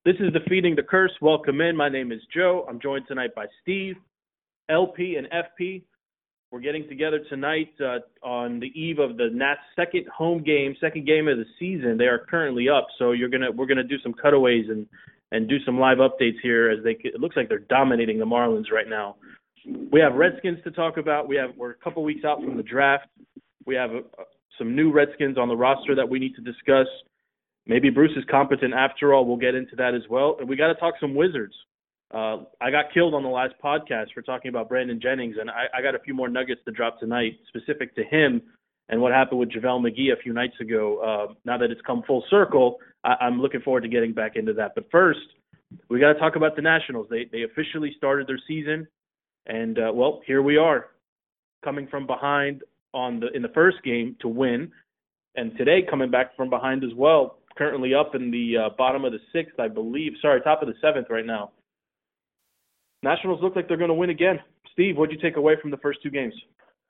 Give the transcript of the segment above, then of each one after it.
This is Defeating the Curse. Welcome in. My name is Joe. I'm joined tonight by Steve, LP, and FP. We're getting together tonight on the eve of the Nats' second game of the season. They are currently up, so we're gonna do some cutaways and do some live updates here as it looks like they're dominating the Marlins right now. We have Redskins to talk about. We're a couple weeks out from the draft. We have some new Redskins on the roster that we need to discuss. Maybe Bruce is competent after all. We'll get into that as well. And we got to talk some Wizards. I got killed on the last podcast for talking about Brandon Jennings, and I got a few more nuggets to drop tonight specific to him and what happened with JaVale McGee a few nights ago. Now that it's come full circle, I'm looking forward to getting back into that. But first, we got to talk about the Nationals. They officially started their season, and, here we are, coming from behind in the first game to win, and today coming back from behind as well. Currently up in the bottom of the sixth, I believe. Sorry, top of the seventh right now. Nationals look like they're going to win again. Steve, what did you take away from the first two games?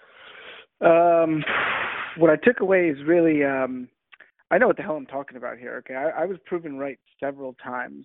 What I took away is really, I know what the hell I'm talking about here. Okay, I was proven right several times.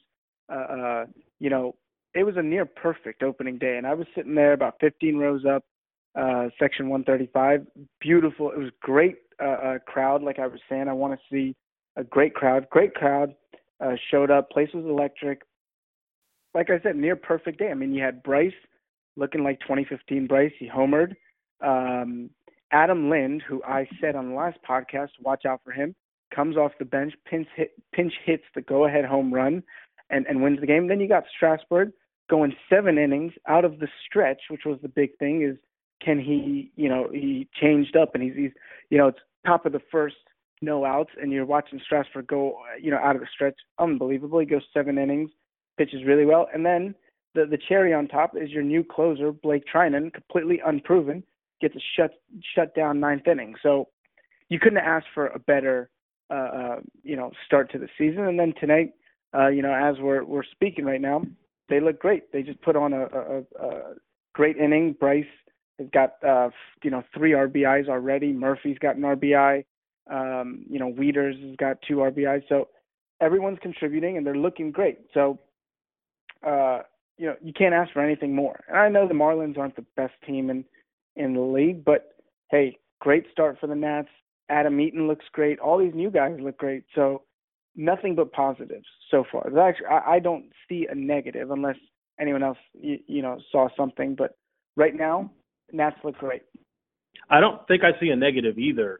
It was a near perfect opening day, and I was sitting there about 15 rows up, section 135. Beautiful. It was great crowd. Like I was saying, I want to see a great crowd. Showed up. Place was electric. Like I said, near perfect day. I mean, you had Bryce looking like 2015 Bryce. He homered. Adam Lind, who I said on the last podcast, watch out for him, comes off the bench, pinch hits the go-ahead home run, and wins the game. Then you got Strasburg going 7 innings out of the stretch, which was the big thing. Is can he changed up, and he's it's top of the first. No outs, and you're watching Strasburg go, out of the stretch. Unbelievable. He goes 7 innings, pitches really well. And then the cherry on top is your new closer, Blake Trinan, completely unproven, gets a shut down 9th inning. So you couldn't ask for a better, start to the season. And then tonight, as we're speaking right now, they look great. They just put on a great inning. Bryce has got, 3 RBIs already. Murphy's got an RBI. Wieters has got 2 RBIs, so everyone's contributing and they're looking great. So, you can't ask for anything more. And I know the Marlins aren't the best team in the league, but hey, great start for the Nats. Adam Eaton looks great. All these new guys look great. So nothing but positives so far. Actually, I don't see a negative unless anyone else, saw something. But right now, Nats look great. I don't think I see a negative either.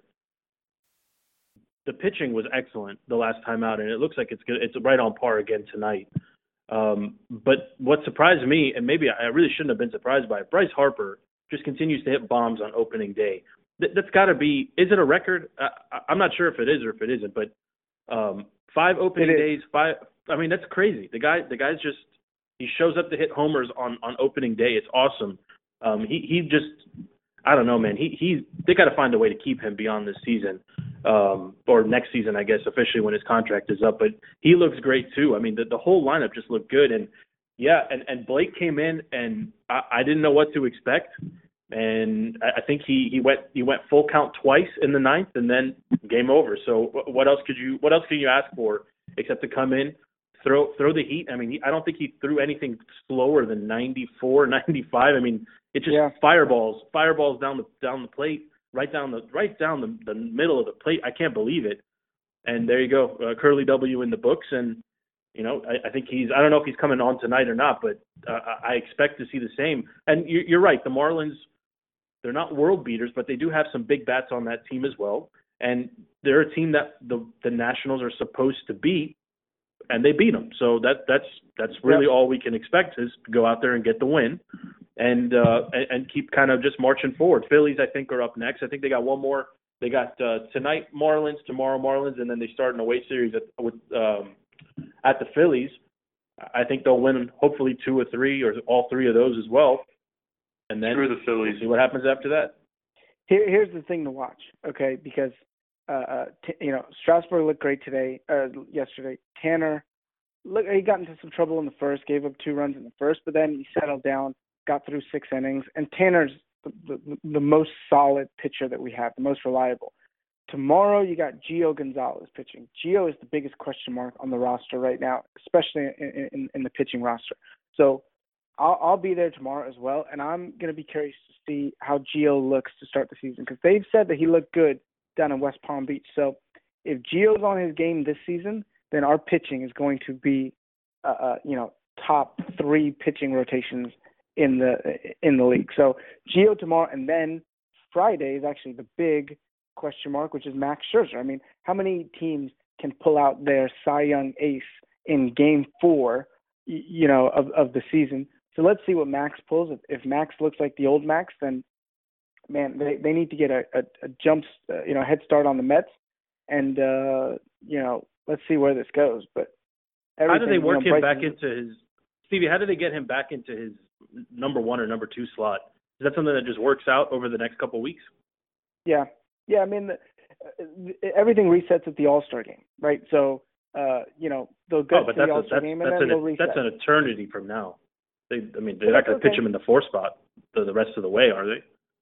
The pitching was excellent the last time out, and it looks like it's good. It's right on par again tonight. But what surprised me, and maybe I really shouldn't have been surprised by it, Bryce Harper just continues to hit bombs on opening day. That's got to be – is it a record? I'm not sure if it is or if it isn't, but 5 opening days, 5 – I mean, that's crazy. The guy's just – he shows up to hit homers on opening day. It's awesome. He just – I don't know, man. They got to find a way to keep him beyond this season. Or next season, I guess, officially when his contract is up. But he looks great, too. I mean, the whole lineup just looked good. And, yeah, and Blake came in, and I didn't know what to expect. And I think he went full count twice in the 9th, and then game over. So what else can you ask for except to come in, throw the heat? I mean, I don't think he threw anything slower than 94, 95. I mean, it just fireballs down the plate. Right down the middle of the plate. I can't believe it. And there you go, Curly W in the books. And I think I don't know if he's coming on tonight or not, but I expect to see the same. And you're right, the Marlins, they're not world beaters, but they do have some big bats on that team as well. And they're a team that the Nationals are supposed to beat, and they beat them. So that's really all we can expect is to go out there and get the win. And keep kind of just marching forward. Phillies, I think, are up next. I think they got one more. They got tonight Marlins, tomorrow Marlins, and then they start an away series at the Phillies. I think they'll win hopefully 2 or 3 or all 3 of those as well. And then the Phillies. We'll see what happens after that. Here's the thing to watch, okay? Because Strasburg looked great yesterday. Tanner, he got into some trouble in the first, gave up 2 runs in the first, but then he settled down. Got through 6 innings, and Tanner's the most solid pitcher that we have, the most reliable. tomorrow you got Gio Gonzalez pitching. Gio is the biggest question mark on the roster right now, especially in the pitching roster. So I'll be there tomorrow as well, and I'm going to be curious to see how Gio looks to start the season because they've said that he looked good down in West Palm Beach. So if Gio's on his game this season, then our pitching is going to be, top 3 pitching rotations in the league. So Gio tomorrow, and then Friday is actually the big question mark, which is Max Scherzer. I mean, how many teams can pull out their Cy Young ace in Game 4, of the season? So let's see what Max pulls. If Max looks like the old Max, then man, they need to get a jump, head start on the Mets, and let's see where this goes. But how do they work him back into his Stevie? How do they get him back into his number 1 or number 2 slot? Is that something that just works out over the next couple of weeks? Yeah. I mean, everything resets at the All-Star game, right? So they'll go to the All-Star game and then they'll reset. That's an eternity from now. They're not going to pitch him in the 4 spot the rest of the way, are they?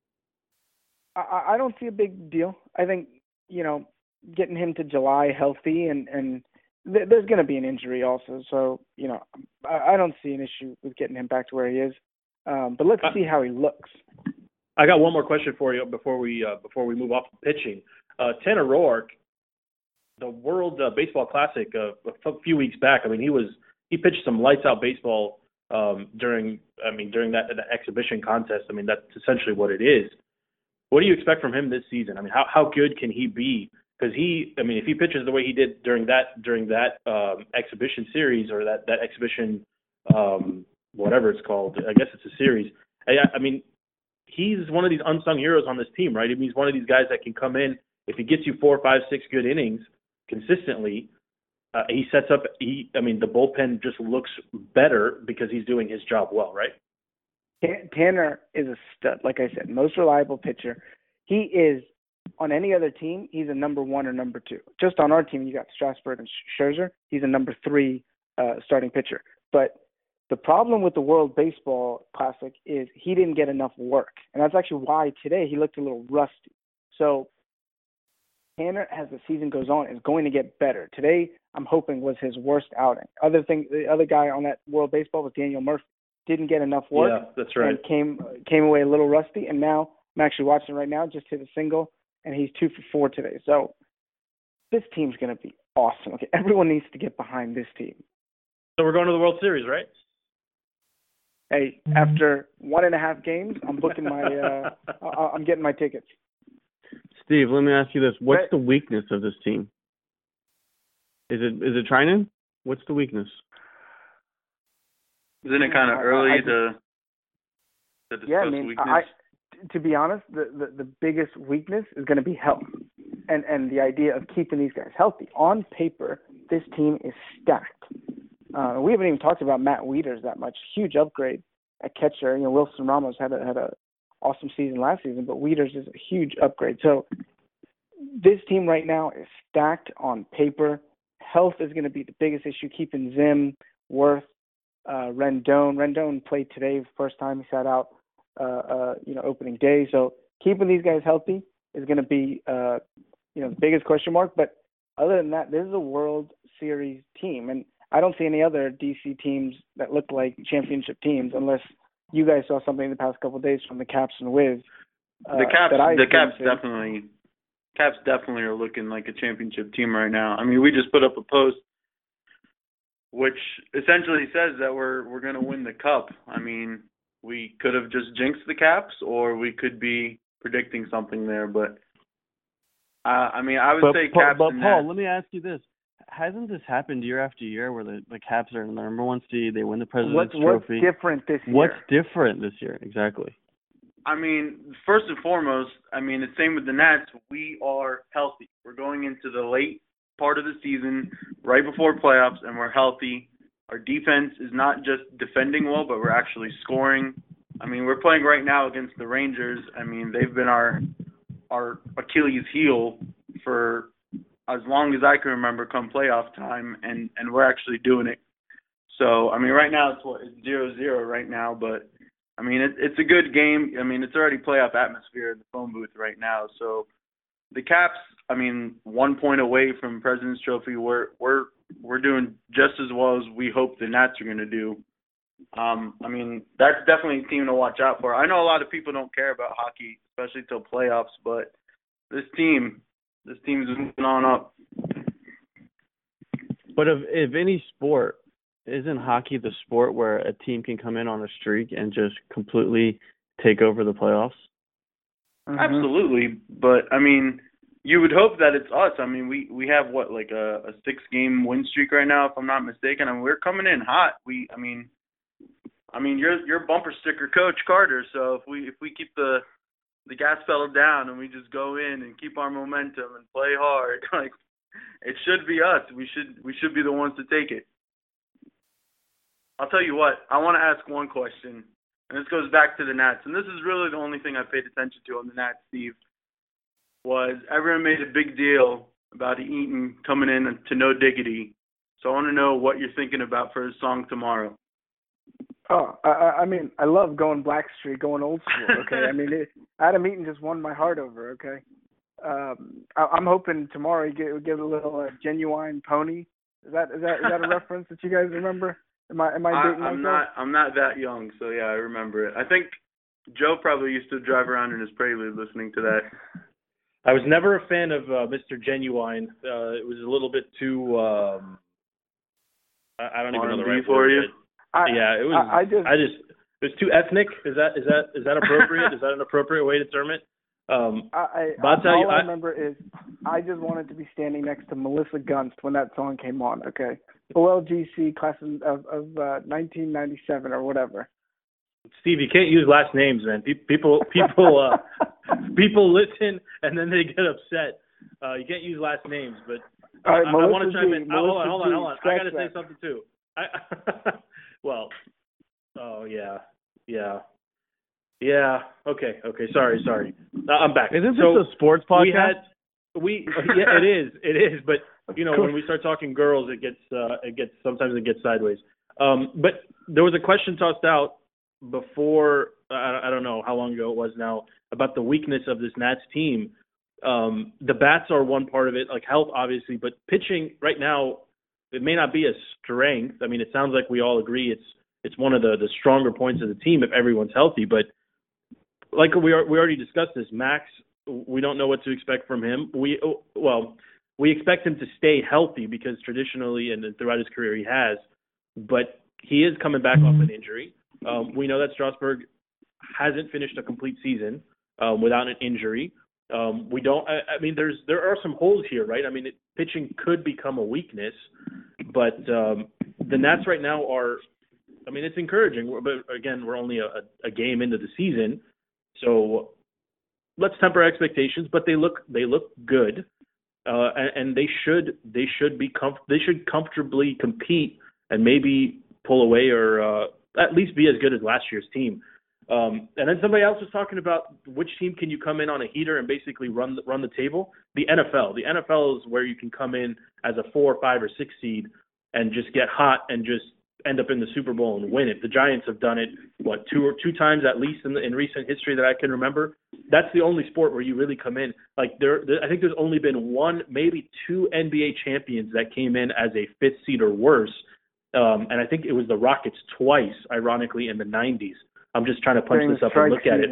I don't see a big deal. I think, getting him to July healthy and there's going to be an injury also. So, I don't see an issue with getting him back to where he is. But let's see how he looks. I got one more question for you before we move off to pitching. Tanner Roark, the World Baseball Classic a few weeks back. I mean, he pitched some lights out baseball during that exhibition contest. I mean, that's essentially what it is. What do you expect from him this season? I mean, how good can he be? Because if he pitches the way he did during that exhibition series or that exhibition whatever it's called, I guess it's a series. I mean, he's one of these unsung heroes on this team, right? I mean, he's one of these guys that can come in if he gets you 4, 5, 6 good innings consistently. He sets up. The bullpen just looks better because he's doing his job well, right? Tanner is a stud, like I said, most reliable pitcher. He is on any other team. He's a number 1 or number 2. Just on our team, you got Strasburg and Scherzer. He's a number 3 starting pitcher. But the problem with the World Baseball Classic is he didn't get enough work, and that's actually why today he looked a little rusty. So Tanner, as the season goes on, is going to get better. Today, I'm hoping, was his worst outing. The other guy on that World Baseball was Daniel Murphy. Didn't get enough work. Yeah, that's right. And came away a little rusty. And now I'm actually watching right now. Just hit a single, and he's 2 for 4 today. So this team's going to be awesome. Okay, everyone needs to get behind this team. So we're going to the World Series, right? Hey, after 1.5 games, I'm booking my. I'm getting my tickets. Steve, let me ask you this: what's the weakness of this team? Is it Treinen? What's the weakness? Isn't it kind of early to discuss weakness? To be honest, the biggest weakness is going to be health, and the idea of keeping these guys healthy. On paper, this team is stacked. We haven't even talked about Matt Wieters that much. Huge upgrade at catcher. Wilson Ramos had a awesome season last season, but Wieters is a huge upgrade. So this team right now is stacked on paper. Health is going to be the biggest issue. Keeping Zim, Worth, Rendon. Rendon played today, first time he sat out, opening day. So keeping these guys healthy is going to be, the biggest question mark. But other than that, this is a World Series team, and I don't see any other DC teams that look like championship teams, unless you guys saw something in the past couple of days from the Caps and Wiz. The Caps definitely are looking like a championship team right now. I mean, we just put up a post which essentially says that we're going to win the Cup. I mean, we could have just jinxed the Caps, or we could be predicting something there. But I would say Caps. But Paul, let me ask you this: hasn't this happened year after year, where the Caps are in the number 1 seed, they win the President's Trophy? What's different this year? What's different this year? Exactly. I mean, first and foremost, the same with the Nats. We are healthy. We're going into the late part of the season, right before playoffs, and we're healthy. Our defense is not just defending well, but we're actually scoring. I mean, we're playing right now against the Rangers. I mean, they've been our Achilles heel for as long as I can remember come playoff time, and we're actually doing it. So, I mean, right now it's 0-0 right now, but, I mean, it's a good game. I mean, it's already playoff atmosphere in the phone booth right now. So, the Caps, I mean, 1 point away from President's Trophy. We're doing just as well as we hope the Nats are going to do. I mean, that's definitely a team to watch out for. I know a lot of people don't care about hockey, especially till playoffs, but this team is moving on up. But if any sport, isn't hockey the sport where a team can come in on a streak and just completely take over the playoffs? Mm-hmm. Absolutely, but I mean, you would hope that it's us. I mean, we have what, like a 6-game win streak right now, if I'm not mistaken, and we're coming in hot. I mean, you're bumper sticker coach, Carter. So if we keep the gas pedal down and we just go in and keep our momentum and play hard, like, it should be us. We should be the ones to take it. I'll tell you what. I want to ask one question. And this goes back to the Nats, and this is really the only thing I paid attention to on the Nats, Steve, was everyone made a big deal about Eaton coming in to No Diggity. So I want to know what you're thinking about for his song tomorrow. Oh, I mean, I love going Blackstreet, going old school, okay? I mean, Adam Eaton just won my heart over, okay? I'm hoping tomorrow you get a little Genuine Pony. Is that a reference that you guys remember? Am I dating myself? I'm not that young, so yeah, I remember it. I think Joe probably used to drive around in his Prelude listening to that. I was never a fan of Mr. Genuine. It was a little bit too. I don't even know the right for word. you. It was. It was too ethnic. Is that appropriate? Is that an appropriate way to term it? All I remember is I just wanted to be standing next to Melissa Gunst when that song came on. Okay, OLGC class of 1997 or whatever. Steve, you can't use last names, man. People listen and then they get upset. You can't use last names, but all right, I want to chime in. Hold on. I got to say something too. Okay. Sorry. I'm back. Isn't this a sports podcast? It is. But when we start talking girls, sometimes it gets sideways. But there was a question tossed out before, I don't know how long ago it was now, about the weakness of this Nats team. The bats are one part of it, like health, obviously, but pitching right now, it may not be a strength. I mean, it sounds like we all agree it's one of the stronger points of the team if everyone's healthy. But like we already discussed this, Max, we don't know what to expect from him. We expect him to stay healthy because traditionally and throughout his career he has, but he is coming back off an injury. We know that Strasburg hasn't finished a complete season without an injury. We don't. I mean, there are some holes here, right? I mean, pitching could become a weakness, but the Nats right now are. I mean, it's encouraging, but again, we're only a game into the season, so let's temper expectations. But they look good, and they should comfortably compete and maybe pull away or at least be as good as last year's team. And then somebody else was talking about which team can you come in on a heater and basically run the table. The NFL. The NFL is where you can come in as a 4, 5, or 6 seed and just get hot and just end up in the Super Bowl and win it. The Giants have done it two times at least in recent history that I can remember. That's the only sport where you really come in. Like I think there's only been 1, maybe 2 NBA champions that came in as a 5th seed or worse. And I think it was the Rockets twice, ironically, in the 90s. I'm just trying to punch this up and look at it.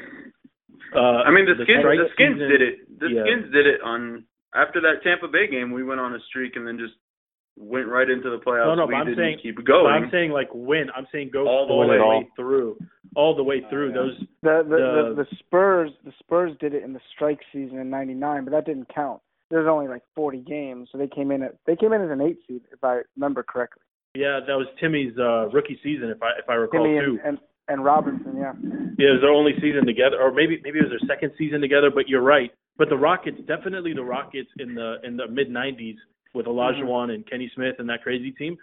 I mean, the Skins did it. The Skins did it after that Tampa Bay game. We went on a streak and then just went right into the playoffs. No, but I'm saying keep it going. I'm saying like win. I'm saying go all the way through. All the way through. The Spurs did it in the strike season in '99, but that didn't count. There's only like 40 games, so they came in as an 8 seed, if I remember correctly. Yeah, that was Timmy's rookie season, if I recall too. And Robinson, yeah. Yeah, it was their only season together, or maybe it was their second season together. But you're right. But the Rockets, definitely the Rockets in the mid '90s with Olajuwon and Kenny Smith and that crazy team.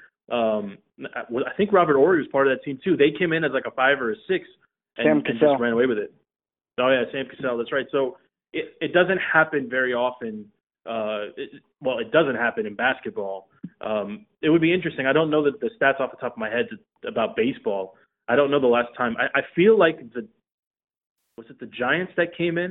I think Robert Horry was part of that team too. They came in as like a 5 or a 6 and just ran away with it. Oh yeah, Sam Cassell. That's right. So it doesn't happen very often. It doesn't happen in basketball. It would be interesting. I don't know the stats off the top of my head about baseball. I don't know the last time. I feel like was it the Giants that came in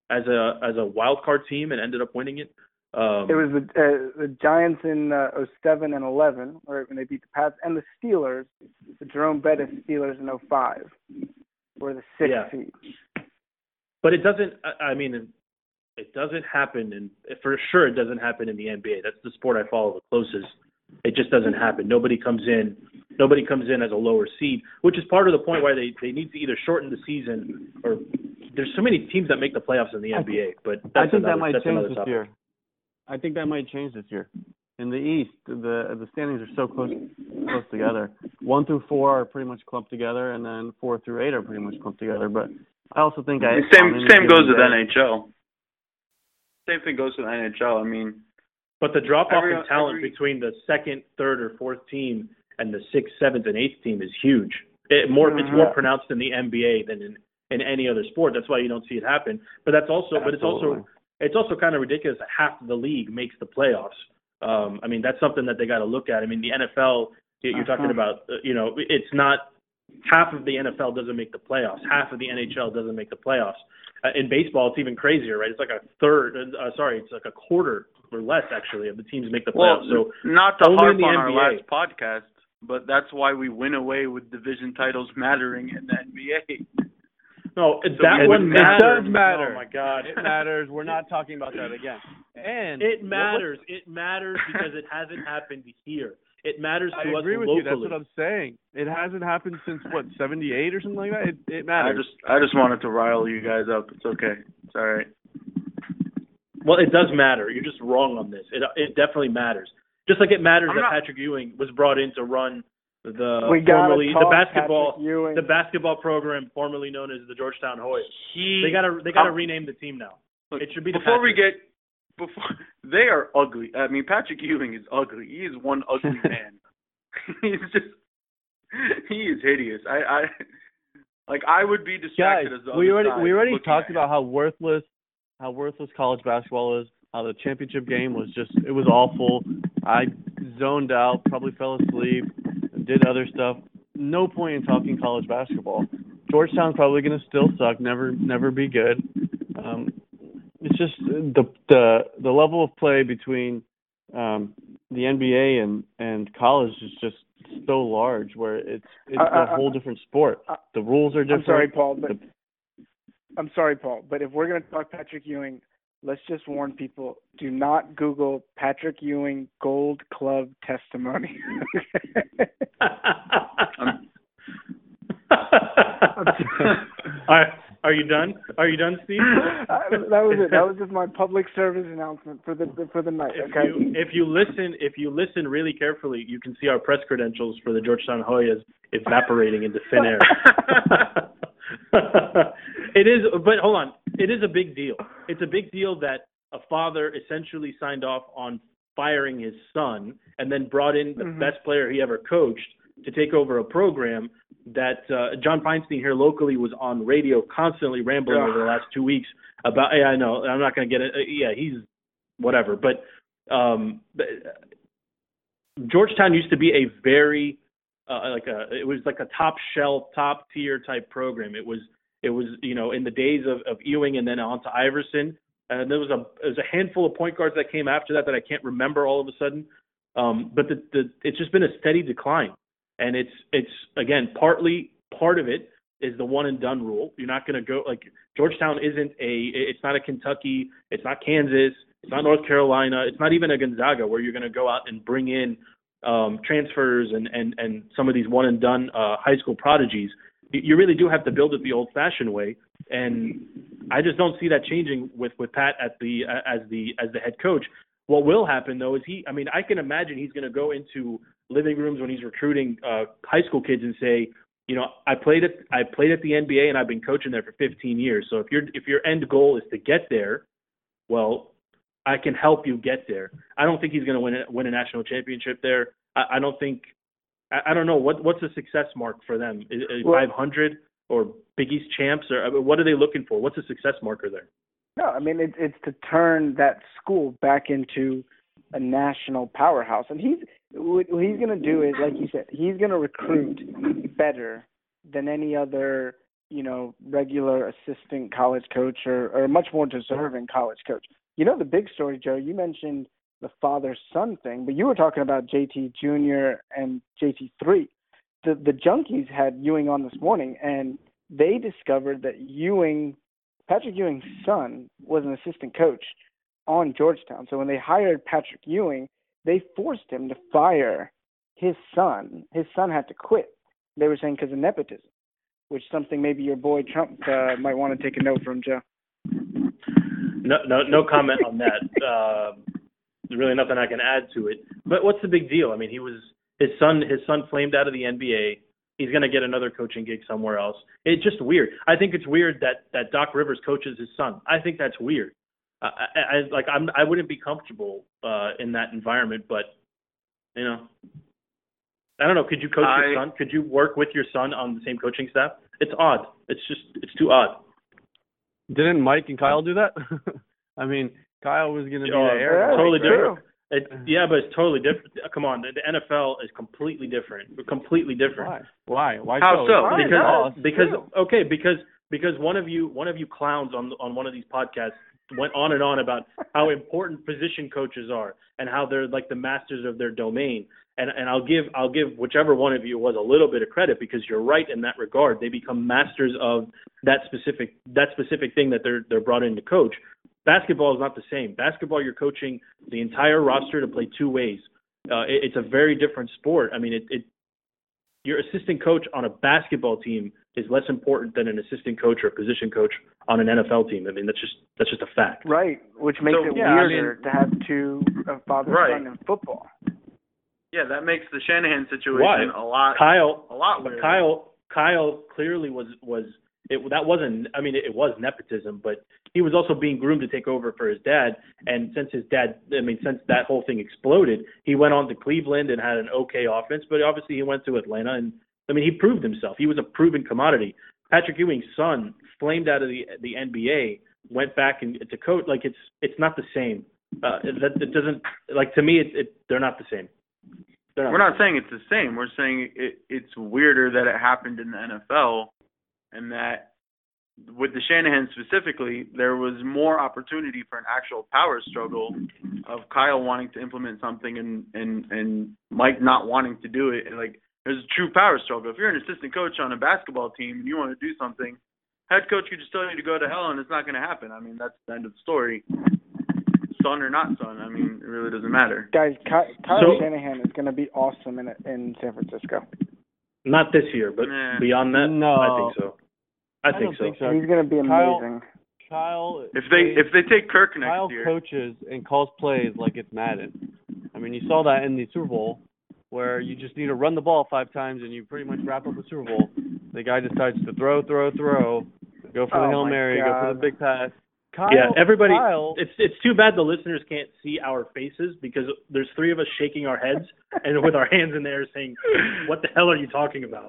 as a wild card team and ended up winning it. It was the Giants in 07 and 11, or when they beat the Pats, and the Steelers, the Jerome Bettis Steelers in 05, were the sixth seed. But it doesn't. I mean, it doesn't happen, and for sure, it doesn't happen in the NBA. That's the sport I follow the closest. It just doesn't happen. Nobody comes in as a lower seed, which is part of the point why they need to either shorten the season or there's so many teams that make the playoffs in the NBA. But I think that might change this year. I think that might change this year. In the East, the standings are so close together. 1 through 4 are pretty much clumped together, and then 4 through 8 are pretty much clumped together. But I also think same goes with NHL. Same thing goes with NHL. I mean, but the drop off in talent between the second, third, or fourth team and the 6th, 7th, and 8th team is huge. It's more pronounced in the NBA than in any other sport. That's why you don't see it happen. But that's also, it's also kind of ridiculous that half of the league makes the playoffs. I mean, that's something that they got to look at. I mean, the NFL, you're talking about, it's not half of the NFL doesn't make the playoffs. Half of the NHL doesn't make the playoffs. In baseball, it's even crazier, right? It's like it's like a quarter or less, actually, of the teams make the playoffs. Well, so not to harp on our last podcast, but that's why we win away with division titles mattering in the NBA. No, that one matters. It does matter. Oh, my God. It matters. We're not talking about that again. And it matters. It matters because it hasn't happened here. It matters to us locally. I agree with you. That's what I'm saying. It hasn't happened since, 78 or something like that? It matters. I just wanted to rile you guys up. It's okay. It's all right. Well, it does matter. You're just wrong on this. It definitely matters. Just like it matters Patrick Ewing was brought in to run the basketball program formerly known as the Georgetown Hoyas. They gotta rename the team now. Look, it should be they are ugly. I mean, Patrick Ewing is ugly. He is one ugly man. He is hideous. I would be distracted as the other side. We already talked about how worthless college basketball is. How the championship game was it was awful. I zoned out, probably fell asleep, did other stuff. No point in talking college basketball. Georgetown's probably going to still suck, never be good. It's just the level of play between the NBA and college is just so large, where it's a whole different sport. The rules are different. I'm sorry, Paul, but if we're going to talk Patrick Ewing, let's just warn people: do not Google Patrick Ewing Gold Club testimony. Are you done? Are you done, Steve? That was it. That was just my public service announcement for the night. Okay. If you listen really carefully, you can see our press credentials for the Georgetown Hoyas evaporating into thin air. It is, but hold on. It is a big deal. It's a big deal that a father essentially signed off on firing his son and then brought in the best player he ever coached to take over a program that John Feinstein here locally was on radio constantly rambling over the last 2 weeks about. Yeah, I know. I'm not going to get it. He's whatever. But Georgetown used to be a very it was like a top shelf, top tier type program. It was in the days of Ewing and then on to Iverson. And there was a handful of point guards that came after that I can't remember all of a sudden. But it's just been a steady decline. And it's again, part of it is the one and done rule. You're not going to go Georgetown it's not a Kentucky, it's not Kansas, it's not North Carolina, it's not even a Gonzaga where you're going to go out and bring in transfers and some of these one and done high school prodigies. You really do have to build it the old fashioned way. And I just don't see that changing with Pat as the head coach. What will happen though is I can imagine he's going to go into living rooms when he's recruiting high school kids and say, I played at the NBA and I've been coaching there for 15 years. So if your end goal is to get there, well, I can help you get there. I don't think he's going to win a national championship there. I don't think. I don't know what's a success mark for them. 500 or Big East champs, or what are they looking for? What's a success marker there? No, it's to turn that school back into a national powerhouse. And what he's going to do is, like you said, he's going to recruit better than any other, regular assistant college coach or a much more deserving college coach. The big story, Joe, you mentioned the father-son thing, but you were talking about JT Jr. and JT3. The Junkies had Ewing on this morning, and they discovered that Patrick Ewing's son, was an assistant coach on Georgetown. So when they hired Patrick Ewing, they forced him to fire his son. His son had to quit. They were saying because of nepotism, which is something maybe your boy Trump might want to take a note from, Joe. No comment on that. There's really nothing I can add to it. But what's the big deal? I mean, his son flamed out of the NBA. He's going to get another coaching gig somewhere else. It's just weird. I think it's weird that Doc Rivers coaches his son. I think that's weird. I wouldn't be comfortable in that environment, but I don't know. Could you coach your son? Could you work with your son on the same coaching staff? It's odd. It's too odd. Didn't Mike and Kyle do that? I mean, Kyle was going to be the heir. Totally different. But it's totally different. Come on, the NFL is completely different. Completely different. Why? How so? Because one of you clowns on one of these podcasts went on and on about how important position coaches are and how they're like the masters of their domain. And I'll give whichever one of you was a little bit of credit, because you're right in that regard. They become masters of that specific thing that they're brought in to coach. Basketball is not the same. Basketball, you're coaching the entire roster to play two ways. It's a very different sport. I mean, your assistant coach on a basketball team is less important than an assistant coach or position coach on an NFL team. I mean, that's just a fact. Right, which makes it weirder to have two father-son in football. Yeah, that makes the Shanahan situation a lot weirder. Kyle clearly was that wasn't. I mean, it was nepotism, but he was also being groomed to take over for his dad. And since that whole thing exploded, he went on to Cleveland and had an okay offense. But obviously, he went to Atlanta, and he proved himself. He was a proven commodity. Patrick Ewing's son flamed out of the NBA, went back to coach. Like it's not the same. It doesn't, like, to me. They're not the same. We're not saying it's the same. We're saying it's weirder that it happened in the NFL, and that with the Shanahan specifically, there was more opportunity for an actual power struggle of Kyle wanting to implement something and Mike not wanting to do it. And like, there's a true power struggle. If you're an assistant coach on a basketball team and you want to do something, head coach could just tell you to go to hell, and it's not going to happen. I mean, that's the end of the story. Son or not son, I mean, it really doesn't matter. Guys, Kyle Shanahan is going to be awesome in San Francisco. Not this year, but beyond that, no. I think so. I think so. He's going to be amazing. Kyle, if they take Kirk next year, Kyle coaches and calls plays like it's Madden. I mean, you saw that in the Super Bowl, where you just need to run the ball 5 times and you pretty much wrap up the Super Bowl. The guy decides to throw, go for the Hail Mary, go for the big pass. Everybody. Kyle, it's too bad the listeners can't see our faces, because there's 3 of us shaking our heads and with our hands in the air saying, "What the hell are you talking about?"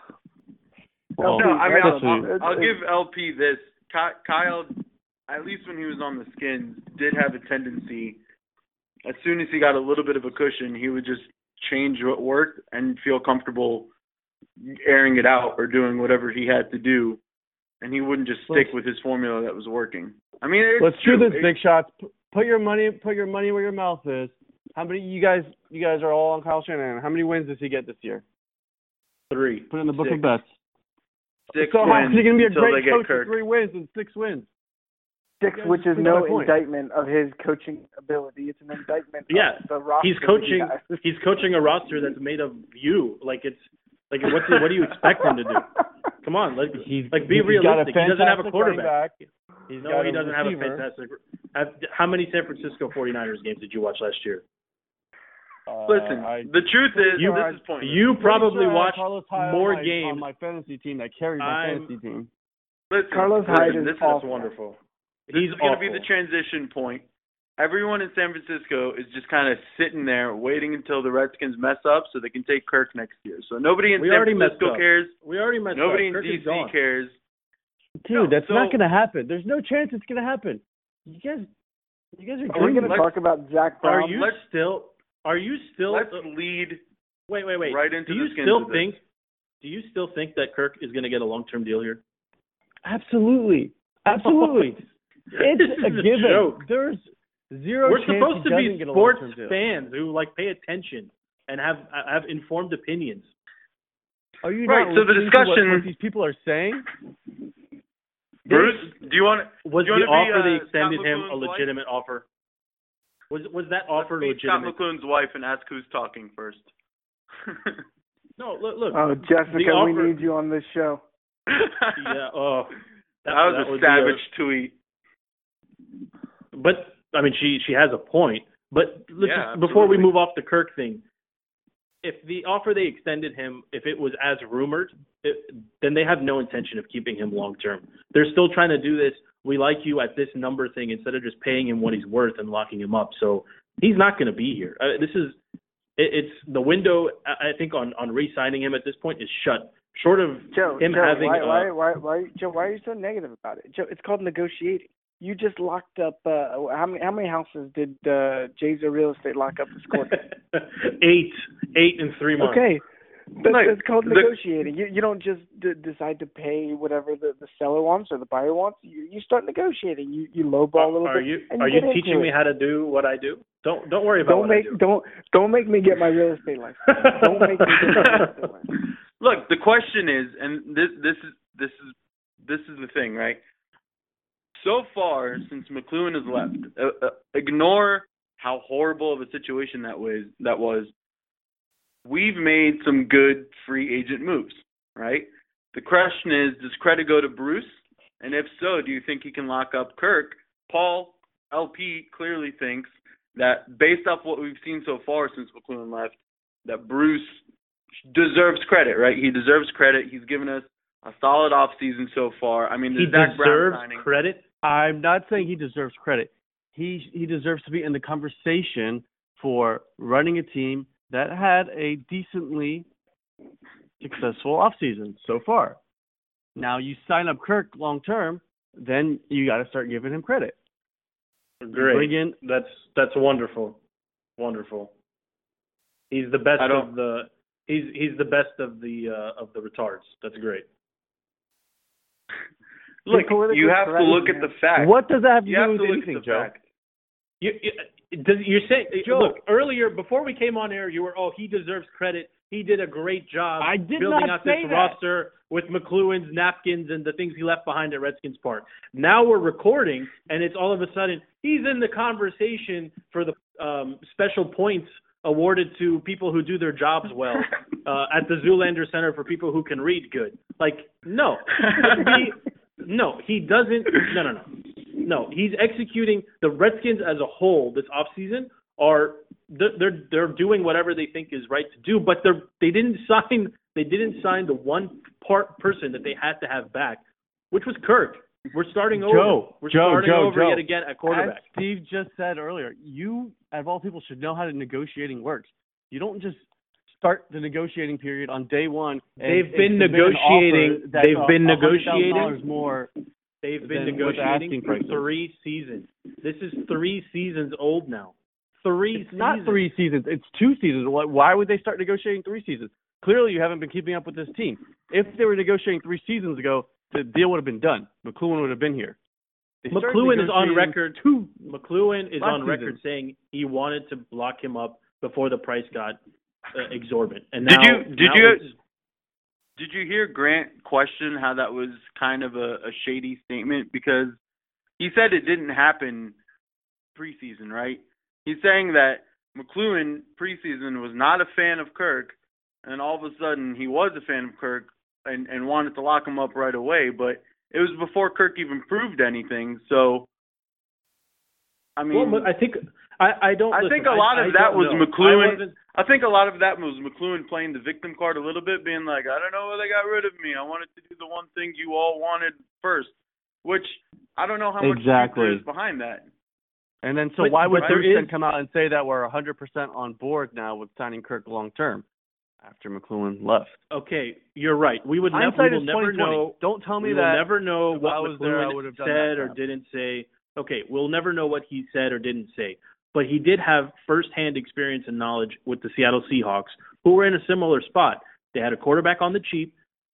Well, no, I mean, I'll give LP this. Kyle, at least when he was on the Skins, did have a tendency. As soon as he got a little bit of a cushion, he would just change what worked and feel comfortable airing it out or doing whatever he had to do. And he wouldn't just stick with his formula that was working. I mean, let's do this, Big Shots. Put your money where your mouth is. How many you guys are all on Kyle Shanahan? How many wins does he get this year? 3. Put in the book of bets. 6 so wins. How is he going to be a great coach with 3 wins and 6 wins? 6, which is no indictment of his coaching ability. It's an indictment of the roster. He's coaching a roster that's made of you. Like, it's like, what do you expect him to do? Come on, be realistic. He doesn't have a quarterback. He doesn't have a fantastic. How many San Francisco 49ers games did you watch last year? Listen, the truth is, this is pointless. You probably watched more games on my fantasy team that carried my fantasy team. Listen, Carlos Hyde is wonderful. He's going to be the transition point. Everyone in San Francisco is just kind of sitting there waiting until the Redskins mess up so they can take Kirk next year. So nobody in San Francisco cares. We already messed nobody up. Nobody in D.C. cares. Dude, that's not going to happen. There's no chance it's going to happen. You guys are we going to talk about Zach Brown? Are you still? Let's lead. Wait. Right into do you the skins still of think? Do you still think that Kirk is going to get a long-term deal here? Absolutely. It's a given. Joke. There's zero We're chance supposed he to doesn't be get a sports long-term deal. fans who pay attention and have informed opinions. Are you Right, not so the listening to discussion- what these people are saying? Bruce, do you want to? Was the offer they Scott extended him a McCloughn's legitimate offer? Was that offer Let's meet Scott legitimate? McCloughn's wife and ask who's talking first. No, look. Oh, Jessica, the offer, we need you on this show. Yeah. Oh, that was a savage tweet. But I mean, she has a point. But before we absolutely. move off the Kirk thing, if the offer they extended him, if it was as rumored, then they have no intention of keeping him long term. They're still trying to do this. We like you at this number thing instead of just paying him what he's worth and locking him up. So he's not going to be here. It's the window. I think on re-signing him at this point is shut. Short of Joe, having. Joe, why are you so negative about it? Joe, it's called negotiating. You just locked up. How many houses did Jazer Real Estate lock up this quarter? 8 in 3 months. Okay, that's called negotiating. You don't just decide to pay whatever the seller wants or the buyer wants. You start negotiating. You lowball a little bit. Are you teaching me how to do what I do? Don't worry about Don't make me get my real estate license. Don't make me get my real estate license. Look, the question is, and this is the thing, right? So far, since McCloughan has left, ignore how horrible of a situation that was. We've made some good free agent moves, right? The question is, does credit go to Bruce? And if so, do you think he can lock up Kirk? Paul, LP, clearly thinks that based off what we've seen so far since McCloughan left, that Bruce deserves credit, right? He deserves credit. He's given us a solid offseason so far. I mean, he Zach Brown deserves signing. credit. I'm not saying he deserves credit. He deserves to be in the conversation for running a team that had a decently successful offseason so far. Now you sign up Kirk long term, then you got to start giving him credit. Great. That's wonderful. Wonderful. He's the best of the he's the best of the retards. That's great. Look, you have to look at the facts. What does that have to You do have with to look anything, at the Joe? facts. You're saying, Joe, look, earlier, before we came on air, you were, he deserves credit. He did a great job building out this roster with McCloughan's napkins and the things he left behind at Redskins Park. Now we're recording, and it's all of a sudden, he's in the conversation for the special points awarded to people who do their jobs well at the Zoolander Center for people who can read good. Like, no. No, he doesn't. No, he's executing. The Redskins as a whole this offseason they're doing whatever they think is right to do, but they didn't sign the one person that they had to have back, which was Kirk. We're starting over. We're starting over yet again at quarterback. As Steve just said earlier, you, out of all people, should know how negotiating works. You don't just start the negotiating period on day one. They've been negotiating. They've been negotiating more. They've been negotiating for 3 seasons. This is 3 seasons old now. It's not 3 seasons. It's 2 seasons. Why would they start negotiating 3 seasons? Clearly, you haven't been keeping up with this team. If they were negotiating 3 seasons ago, the deal would have been done. McCloughan would have been here. McCloughan is on record. McCloughan is on record saying he wanted to lock him up before the price got exorbitant. And now, Did you hear Grant question how that was kind of a shady statement? Because he said it didn't happen preseason, right? He's saying that McCloughan preseason was not a fan of Kirk, and all of a sudden he was a fan of Kirk and wanted to lock him up right away. But it was before Kirk even proved anything. So, I mean, well, I think I don't. I think a lot of that was McCloughan. I think a lot of that was McCloughan playing the victim card a little bit, being like, I don't know why they got rid of me. I wanted to do the one thing you all wanted first, which I don't know how much truth there is behind that. And then, why would Bruce then come out and say that we're 100% on board now with signing Kirk long term after McCloughan left? Okay, you're right. We will never know. Don't tell me that. We'll never know what McCloughan said or didn't say. Okay, we'll never know what he said or didn't say. But he did have firsthand experience and knowledge with the Seattle Seahawks, who were in a similar spot. They had a quarterback on the cheap.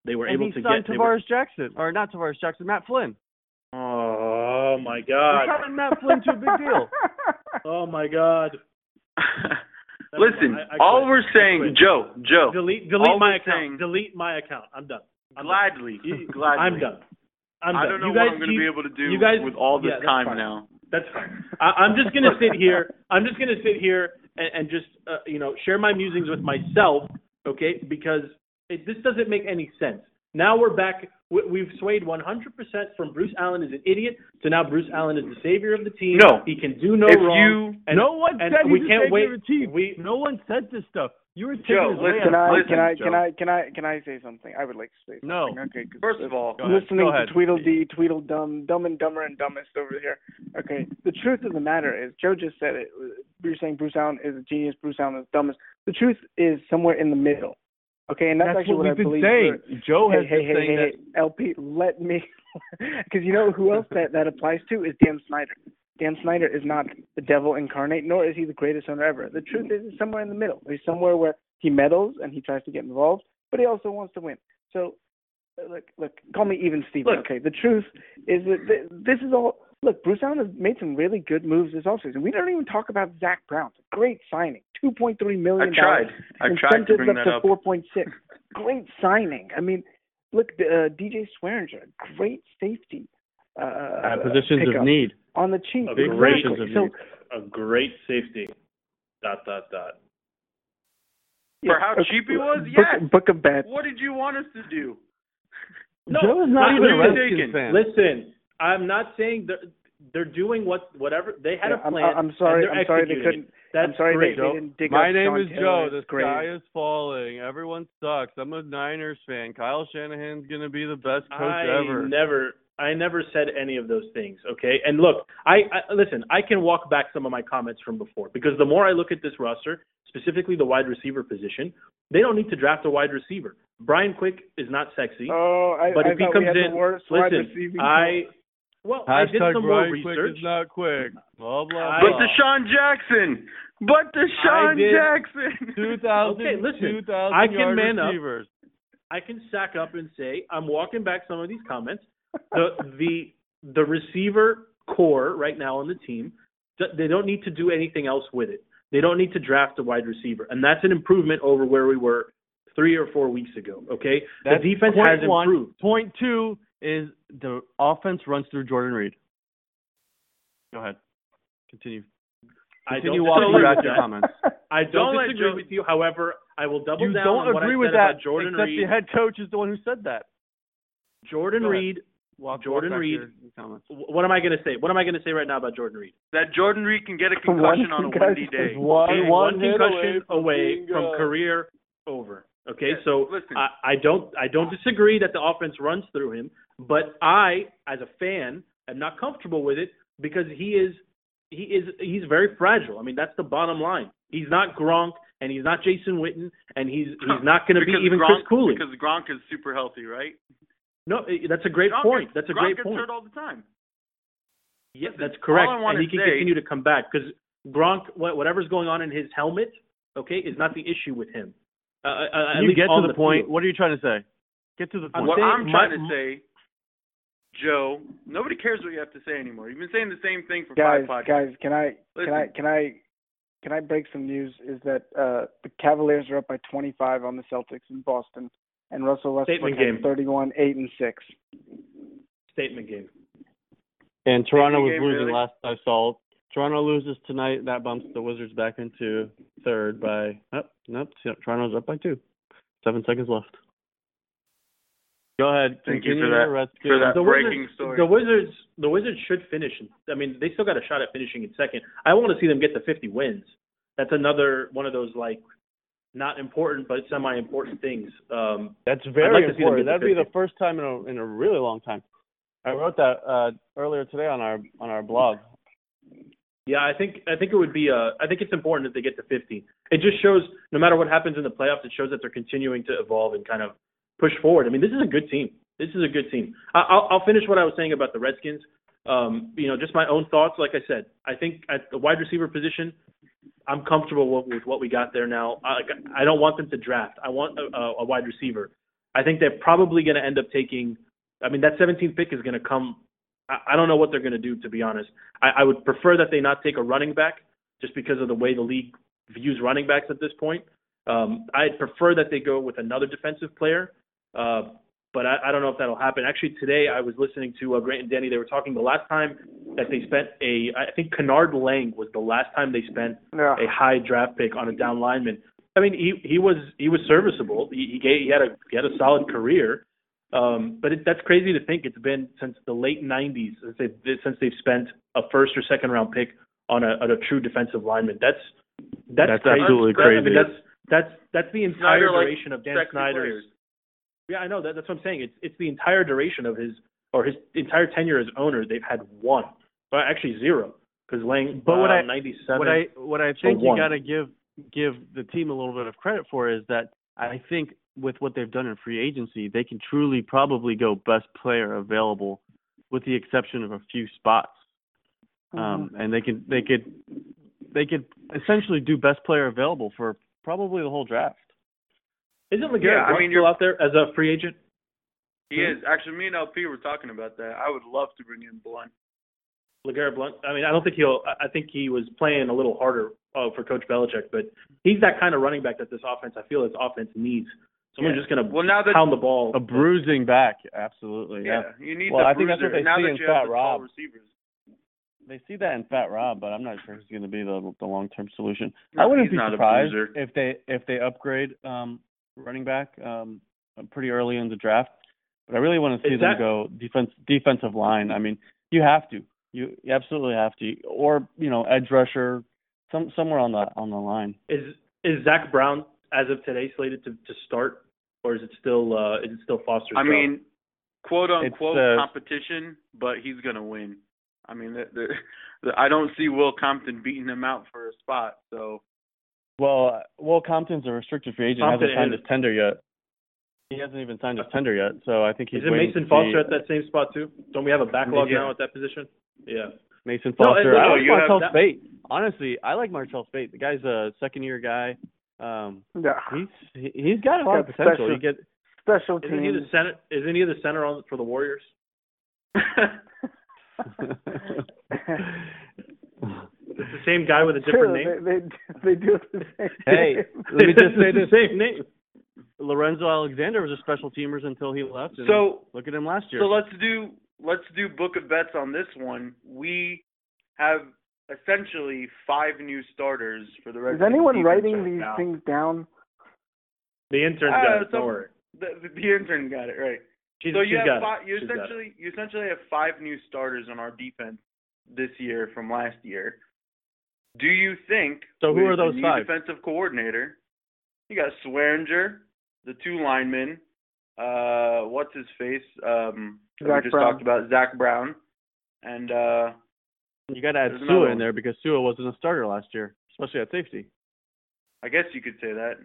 They were And able he to signed get Tavares Jackson, or not Tavares Jackson, Matt Flynn. Oh my They God! signed Matt Flynn to a big deal. Oh my God! Listen, I all quit. we're saying, Joe, Delete all my we're account. saying- Delete my account. I'm done. gladly. I'm done. I don't know you what guys I'm going to be able to do you guys, with all this that's time fine. now. That's fine. I'm just gonna sit here. I'm just gonna sit here and just share my musings with myself, okay? Because this doesn't make any sense. Now we're back. We've swayed 100% from Bruce Allen is an idiot to now Bruce Allen is the savior of the team. No. He can do no If wrong. you- and, No one and said we he's can't the wait. savior of the team. No one said this stuff. You were taking Joe, his way listen, out of Can I say something? I would like to say something. No. Okay. 'Cause First of all, Go ahead. listening Go ahead. to Tweedledee, Tweedledum, Dumb and Dumber and Dumbest over here. Okay. The truth of the matter is, Joe just said it. You're saying Bruce Allen is a genius. Bruce Allen is dumbest. The truth is somewhere in the middle. Okay, and that's actually what we've I been believe. saying. Joe has hey, been saying that. LP, let me, because you know who else that applies to is Dan Snyder. Dan Snyder is not the devil incarnate, nor is he the greatest owner ever. The truth is, he's somewhere in the middle. He's somewhere where he meddles and he tries to get involved, but he also wants to win. So, look, call me even Steven. Look. Okay, the truth is that this is all. Look, Bruce Allen has made some really good moves this offseason. We don't even talk about Zach Brown. Great signing, $2.3 million. I tried to bring that up. 4.6. Great signing. I mean, look, DJ Swearinger, great safety. Positions pickup of need. on the cheap. A great Exactly. of So, need. A great safety. ... For how cheap he was, book, yes. Book a bet. What did you want us to do? No, Joe is not even a really Redskins taken. fan. Listen, I'm not saying they're doing whatever they had a plan. I'm sorry. and they're I'm sorry they executing couldn't. it. That's I'm sorry great. they didn't dig My up name Sean is Taylor. Joe. The sky is falling. Everyone sucks. I'm a Niners fan. Kyle Shanahan's gonna be the best coach ever. I never said any of those things, okay? And look, I listen, I can walk back some of my comments from before because the more I look at this roster, specifically the wide receiver position, they don't need to draft a wide receiver. Brian Quick is not sexy. But if he comes in, listen, I did some more Brian research. Quick is not quick. Blah blah. But blah. Deshaun Jackson. Jackson. 2,000 Okay, listen, 2,000 I can yard man up. receivers. I can stack up and say I'm walking back some of these comments. The receiver core right now on the team, they don't need to do anything else with it. They don't need to draft a wide receiver, and that's an improvement over where we were 3 or 4 weeks ago. Okay, That's the defense point has one. improved. Point two is the offense runs through Jordan Reed. Go ahead. Continue. I Continue don't walking disagree back with your that. comments. I Don't don't let disagree Joe- with you. However, I will double You down don't on what agree I with said that, about Jordan except Reed. the head coach is the one who said that. Jordan Go ahead. Reed. Walk Jordan back Reed. your comments. What am I going to say? What am I going to say right now about Jordan Reed? That Jordan Reed can get a concussion on a windy day. One hit concussion away being, from career over. Okay, Yes, so listen. I don't disagree that the offense runs through him, but I, as a fan, am not comfortable with it because he's very fragile. I mean, that's the bottom line. He's not Gronk and he's not Jason Witten and he's not going to be even Chris Cooley. Because Gronk is super healthy, right? No, that's a great point. That's a great Gronk point. gets hurt all the time. Yeah, Listen, that's correct. all I wanna And he can say- continue to come back because Gronk, whatever's going on in his helmet, okay, is not the issue with him. At You least get on to the point. field. What are you trying to say? Get to the point. What saying I'm trying to say, Joe, nobody cares what you have to say anymore. You've been saying the same thing for 5 podcasts. Guys, Listen. can I break some news? Is that the Cavaliers are up by 25 on the Celtics in Boston, and Russell Westbrook Statement has game. 31, 8 and 6. Statement game. And Toronto was game, losing really? last I saw. Toronto loses tonight. That bumps the Wizards back into third by Toronto's up by 2. 7 seconds left. Go ahead. Thank you Continue for that- your Redskins. for that The breaking Wizards, story. The Wizards should finish. I mean, they still got a shot at finishing in second. I want to see them get to 50 wins. That's another one of those like not important but semi-important things. That's I'd very like to see them important. get to That'd be the 50. first time in a really long time. I wrote that earlier today on our blog. Yeah, I think it would be. I think it's important that they get to 50. It just shows, no matter what happens in the playoffs, it shows that they're continuing to evolve and kind of push forward. I mean, this is a good team. This is a good team. I'll finish what I was saying about the Redskins. Just my own thoughts. Like I said, I think at the wide receiver position, I'm comfortable with what we got there now. I don't want them to draft. I want a wide receiver. I think they're probably going to end up taking. I mean, that 17th pick is going to come. I don't know what they're going to do, to be honest. I would prefer that they not take a running back just because of the way the league views running backs at this point. I'd prefer that they go with another defensive player, but I don't know if that'll happen. Actually, today I was listening to Grant and Danny. They were talking the last time that they spent I think Kennard Lang was the last time they spent a high draft pick on a down lineman. I mean, he was serviceable. He had a solid career. But that's crazy to think it's been since the late 90s since they've spent a first or second round pick on a true defensive lineman. That's absolutely crazy. I mean, that's the entire duration of Dan Players. Snyder's. Yeah, I know that's what I'm saying. It's the entire duration of his entire tenure as owner. They've had one, well, actually zero, because Lang. But 97. What I think you got to give the team a little bit of credit for is that I think with what they've done in free agency, they can truly probably go best player available, with the exception of a few spots, and they could essentially do best player available for probably the whole draft. Isn't LeGarrette Blount still out there as a free agent? He is. Actually, me and LP were talking about that. I would love to bring in Blount. LeGarrette Blount. I mean, I don't think I think he was playing a little harder for Coach Belichick, but he's that kind of running back that this offense, I feel, this offense needs. Someone's just going to pound the ball. A bruising back, absolutely. Yeah, you need I the think that's what they see in Fat Rob. Receivers. They see that in Fat Rob, but I'm not sure he's going to be the long-term solution. No, I wouldn't be not surprised if they upgrade running back pretty early in the draft. But I really want to see them go defensive line. I mean, you have to. You absolutely have to. Or, edge rusher, somewhere on the line. Is Zach Brown, as of today, slated to start, or is it still Foster's job? mean, quote unquote competition, but he's gonna win. I mean, I don't see Will Compton beating him out for a spot. So, well, Will Compton's a restricted free agent. Hasn't signed his tender yet. He hasn't even signed his tender yet, so I think he's. Is it Mason Foster at that same spot too? Don't we have a backlog now at that position? Yeah. Mason Foster. I like Martell Spate. Honestly, I like Martell Spate. The guy's a second-year guy. He's got a lot of potential. Special teams. Isn't he the center for the Warriors? It's the same guy with a different name. They do it the same. Hey, let me just say the same name. Lorenzo Alexander was a special teamer until he left. And so look at him last year. So let's do book of bets on this one. We have essentially 5 new starters for the rest. Is anyone writing these things down? The intern got it. Don't worry. The intern got it right. You essentially have 5 new starters on our defense this year from last year. Do you think? So who are those the 5? Defensive coordinator. You got Swearinger, the 2 linemen. What's his face? We just talked about Zach Brown, and you got to add Sua in there because Sua wasn't a starter last year, especially at safety. I guess you could say that.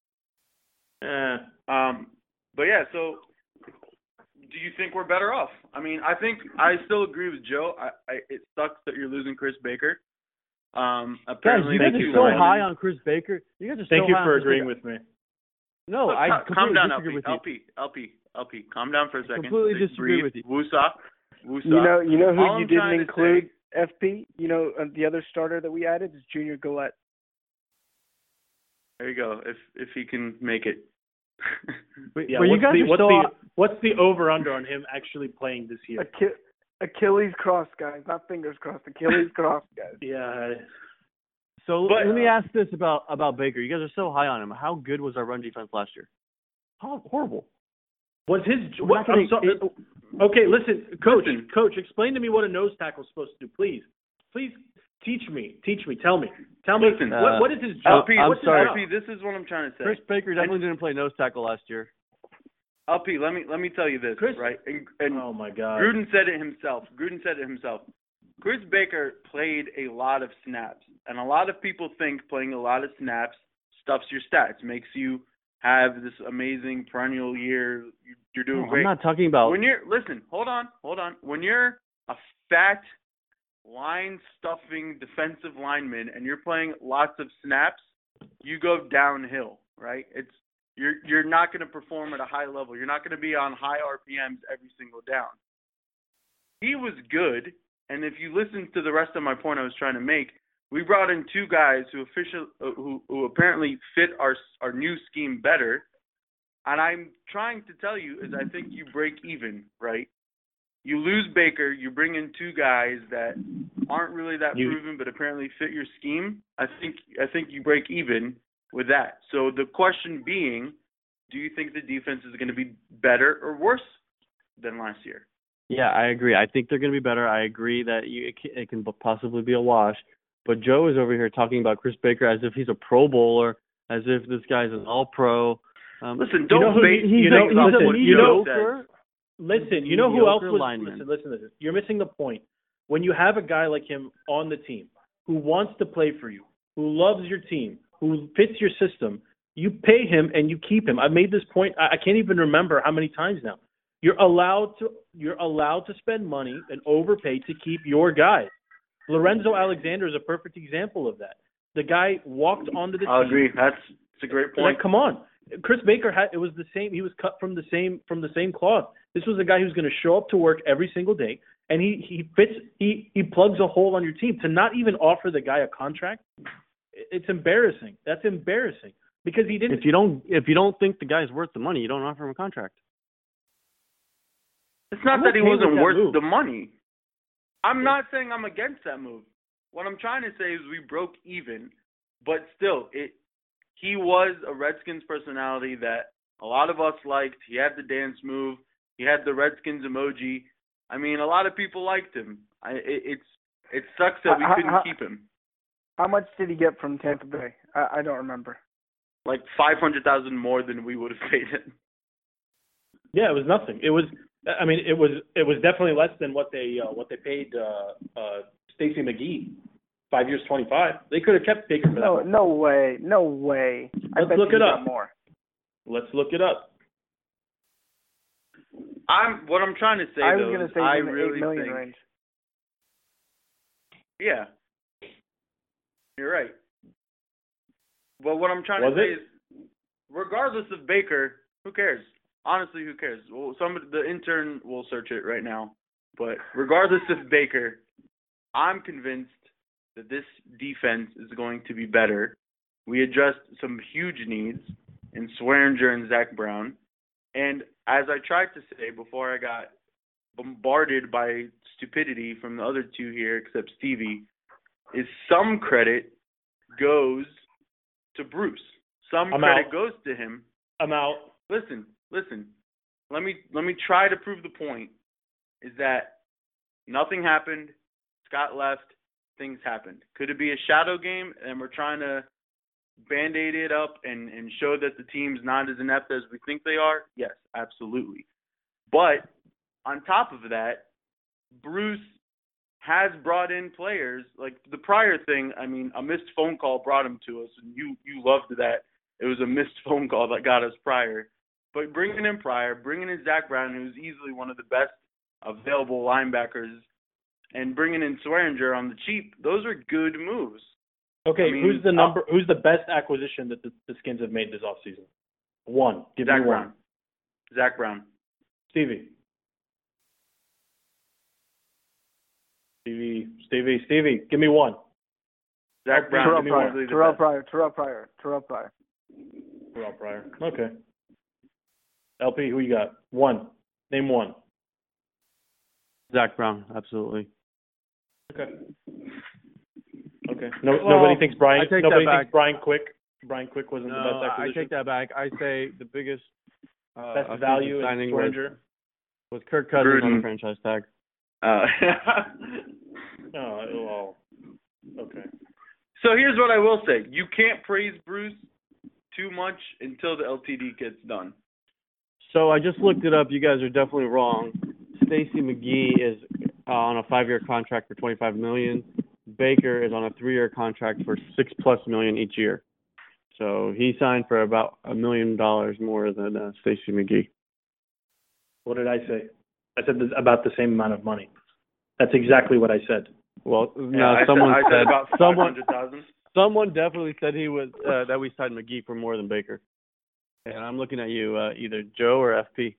But yeah, so do you think we're better off? I mean, I still agree with Joe. It sucks that you're losing Chris Baker. Apparently, guys, you guys are so high on Chris Baker. You guys are Thank you for agreeing with me. No, I calm down, disagree with you. LP, calm down for a second. Completely disagree with you. Woosah. You know who you didn't include, FP? The other starter that we added is Junior Gillette. There you go. If he can make it. Yeah, what's the over under on him actually playing this year? Achilles crossed, guys, not fingers crossed. Achilles crossed, guys. Yeah. So let me ask this about Baker. You guys are so high on him. How good was our run defense last year? Horrible. Was his? Okay, listen, Coach. Explain to me what a nose tackle is supposed to do, please. Please teach me. Tell me. Listen, what is his job? LP, this is what I'm trying to say. Chris Baker definitely didn't play nose tackle last year. LP, let me tell you this, right? And oh my God. Gruden said it himself. Chris Baker played a lot of snaps, and a lot of people think playing a lot of snaps stuffs your stats, makes you have this amazing perennial year. You're doing great. I'm not talking about hold on. When you're a fat line stuffing defensive lineman and you're playing lots of snaps, you go downhill, right? you're not going to perform at a high level. You're not going to be on high RPMs every single down. He was good, and if you listen to the rest of my point I was trying to make, we brought in two guys who apparently fit our new scheme better. And I'm trying to tell you is I think you break even, right? You lose Baker, you bring in two guys that aren't really that proven but apparently fit your scheme. I think you break even with that. So the question being, do you think the defense is going to be better or worse than last year? Yeah, I agree. I think they're going to be better. I agree that it can possibly be a wash. But Joe is over here talking about Chris Baker as if he's a Pro Bowler, as if this guy's an All-Pro. Listen, don't base things off what Joe says. Listen, you know who else was – listen. You're missing the point. When you have a guy like him on the team who wants to play for you, who loves your team, who fits your system, you pay him and you keep him. I've made this point. I can't even remember how many times now. You're allowed to spend money and overpay to keep your guys. Lorenzo Alexander is a perfect example of that. The guy walked onto the team. I agree. That's a great point. Like, come on. Chris Baker it was the same. He was cut from the same cloth. This was a guy who's going to show up to work every single day, and he fits. He plugs a hole on your team. To not even offer the guy a contract, it's embarrassing. That's embarrassing because he didn't. If you don't think the guy's worth the money, you don't offer him a contract. It's not that he wasn't worth the money. I'm not saying I'm against that move. What I'm trying to say is we broke even, but still, he was a Redskins personality that a lot of us liked. He had the dance move. He had the Redskins emoji. I mean, a lot of people liked him. It sucks that we couldn't keep him. How much did he get from Tampa Bay? I don't remember. Like $500,000 more than we would have paid him. Yeah, it was nothing. It was. I mean, it was definitely less than what they paid Stacey McGee. 5 years, 25. They could have kept Baker for that. No way. Let's look it up. More. Let's look it up. What I'm trying to say, I was going to say I in the really 8 million think, range. Yeah, you're right. But what I'm trying to say is, regardless of Baker, who cares? Honestly, who cares? Well, the intern will search it right now. But regardless of Baker, I'm convinced that this defense is going to be better. We addressed some huge needs in Swearinger and Zach Brown. And as I tried to say before I got bombarded by stupidity from the other two here, except Stevie, is some credit goes to Bruce. Some credit goes to him. I'm out. Listen. Let me try to prove the point. Is that nothing happened. Scott left. Things happened. Could it be a shadow game and we're trying to Band-Aid it up and show that the team's not as inept as we think they are? Yes, absolutely. But on top of that, Bruce has brought in players. Like the Pryor thing, I mean, a missed phone call brought him to us, and you loved that. It was a missed phone call that got us Pryor. But bringing in Pryor, bringing in Zach Brown, who's easily one of the best available linebackers, and bringing in Swearinger on the cheap, those are good moves. Okay, I mean, who's the best acquisition that the Skins have made this offseason? One. Give me one. Zach Brown. Stevie, give me one. Zach Brown. Terrell Pryor. Okay. LP, who you got? One. Name one. Zach Brown, absolutely. Okay. Nobody thinks Brian. Nobody thinks Brian Quick. Brian Quick wasn't the best acquisition. I take that back. I say the biggest best value in Swearinger was Kirk Cousins on the franchise tag. Well, okay. So here's what I will say: you can't praise Bruce too much until the LTD gets done. So I just looked it up. You guys are definitely wrong. Stacey McGee is on a 5-year contract for $25 million. Baker is on a 3-year contract for $6+ million each year. So he signed for about $1 million more than Stacey McGee. What did I say? I said about the same amount of money. That's exactly what I said. Well, someone definitely said he was that we signed McGee for more than Baker. And I'm looking at you, either Joe or FP.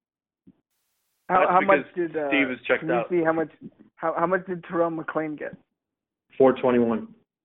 How much did Steve is checked can out. you see how much did Terrell McClain get? 421.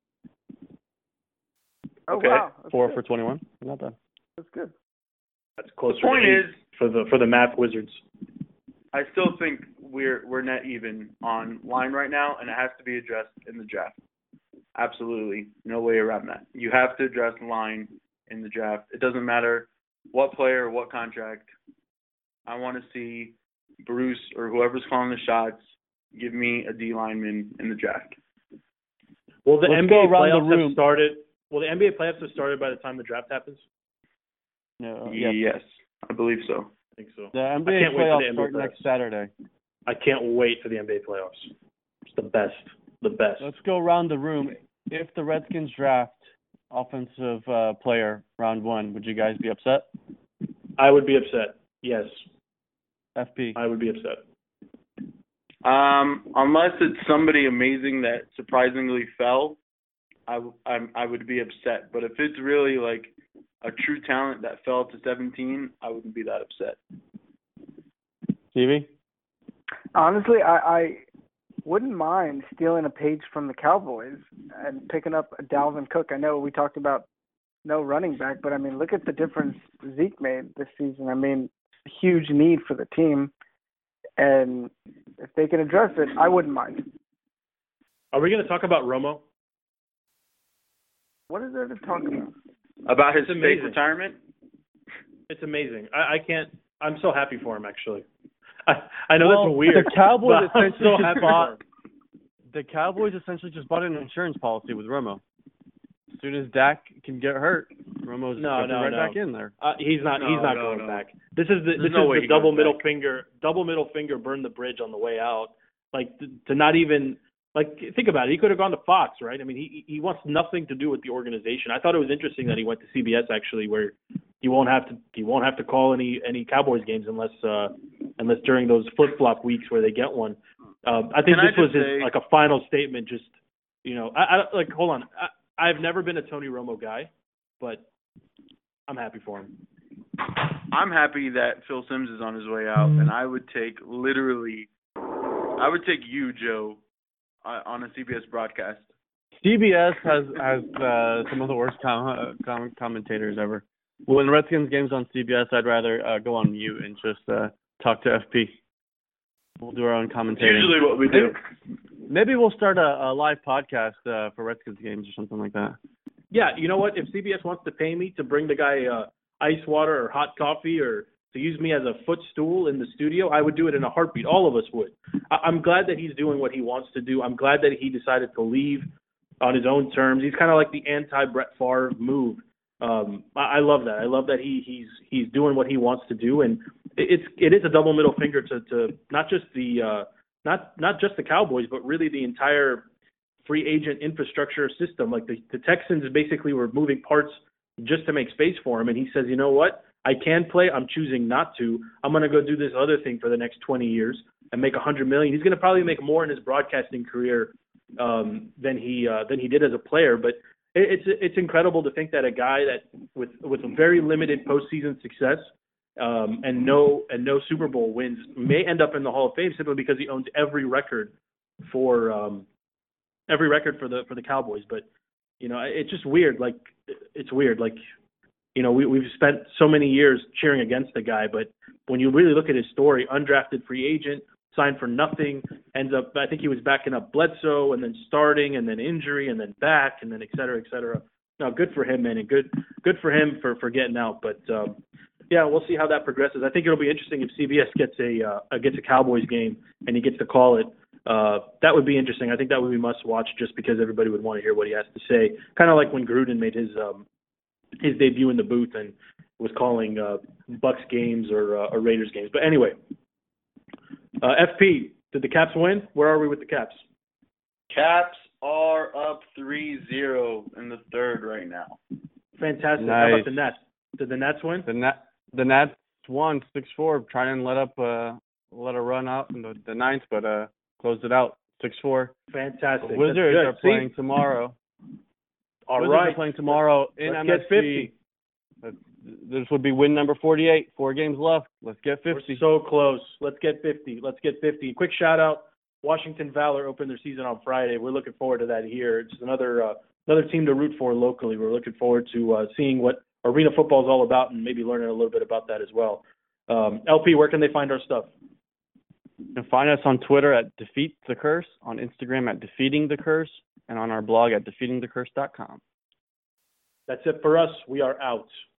Oh Okay. wow, that's 4 good. for 21. Not bad. That's good. That's closer. The point to 8 is, for the math wizards. I still think we're net even on line right now, and it has to be addressed in the draft. Absolutely, no way around that. You have to address line in the draft. It doesn't matter what player or what contract. I want to see Bruce or whoever's calling the shots give me a D lineman in the draft. Well, the Let's go NBA around the playoffs have room. started. Well, the NBA playoffs have started by the time the draft happens. No, Yes, I believe so. I think so. The I NBA can't wait for the playoffs NBA start playoffs. next Saturday. I can't wait for the NBA playoffs. It's the best. The best. Let's go around the room. If the Redskins draft offensive player round 1, would you guys be upset? I would be upset. Yes, FP. I would be upset. Unless it's somebody amazing that surprisingly fell, I would be upset. But if it's really like a true talent that fell to 17, I wouldn't be that upset. Stevie? Honestly, I wouldn't mind stealing a page from the Cowboys and picking up a Dalvin Cook. I know we talked about no running back, but I mean, look at the difference Zeke made this season. I mean, huge need for the team, and if they can address it, I wouldn't mind. Are we going to talk about Romo? What is there to talk about? About his It's fake amazing. retirement? It's amazing. I can't. I'm so happy for him, actually. I know Well, that's weird. The Cowboys but I'm essentially so just happy bought. for him. The Cowboys essentially just bought an insurance policy with Romo. As soon as Dak can get hurt, Romo's jumping right back in there. He's not going back. This is the double middle finger burn the bridge on the way out. Like to not even like think about it. He could have gone to Fox, right? I mean, he wants nothing to do with the organization. I thought it was interesting that he went to CBS actually, where he won't have to call any Cowboys games unless during those flip-flop weeks where they get one. I think this was like a final statement. Just I like hold on. I've never been a Tony Romo guy, but I'm happy for him. I'm happy that Phil Simms is on his way out, and I would take you, Joe, on a CBS broadcast. CBS has some of the worst commentators ever. When Redskins games on CBS, I'd rather go on mute and just talk to FP. We'll do our own commentating. Usually what we do. Maybe we'll start a live podcast for Redskins games or something like that. Yeah, you know what? If CBS wants to pay me to bring the guy ice water or hot coffee or to use me as a footstool in the studio, I would do it in a heartbeat. All of us would. I'm glad that he's doing what he wants to do. I'm glad that he decided to leave on his own terms. He's kind of like the anti-Brett Favre move. I love that. I love that he's doing what he wants to do, and it is a double middle finger to not just the not just the Cowboys, but really the entire free agent infrastructure system. Like the Texans basically were moving parts just to make space for him, and he says, you know what? I can play. I'm choosing not to. I'm going to go do this other thing for the next 20 years and make $100 million. He's going to probably make more in his broadcasting career than he did as a player. But it's incredible to think that a guy that with a very limited postseason success and no Super Bowl wins may end up in the Hall of Fame simply because he owns every record for the Cowboys. But it's just weird. Like it's weird. Like we've spent so many years cheering against the guy, but when you really look at his story, undrafted free agent, signed for nothing, ends up, I think he was backing up Bledsoe and then starting and then injury and then back and then et cetera, et cetera. No, good for him, man, and good for him for getting out. But yeah, we'll see how that progresses. I think it'll be interesting if CBS gets a Cowboys game and he gets to call it. That would be interesting. I think that would be must watch just because everybody would want to hear what he has to say. Kind of like when Gruden made his debut in the booth and was calling Bucks games or Raiders games. But anyway, FP, did the Caps win? Where are we with the Caps? Caps are up 3-0 in the third right now. Fantastic. Nice. How about the Nets? Did the Nets win? The Nets won 6-4, trying to let a run out in the ninth, but closed it out 6-4. Fantastic. The Wizards are playing tomorrow. All Wizards right. are playing tomorrow in Let's MSG. get 50. This would be win number 48. 4 games left. Let's get 50. We're so close. Let's get 50. Let's get 50. Quick shout out. Washington Valor opened their season on Friday. We're looking forward to that here. It's another team to root for locally. We're looking forward to seeing what arena football is all about and maybe learning a little bit about that as well. LP, where can they find our stuff? You can find us on Twitter at Defeat the Curse, on Instagram at Defeating the Curse, and on our blog at defeatingthecurse.com. That's it for us. We are out.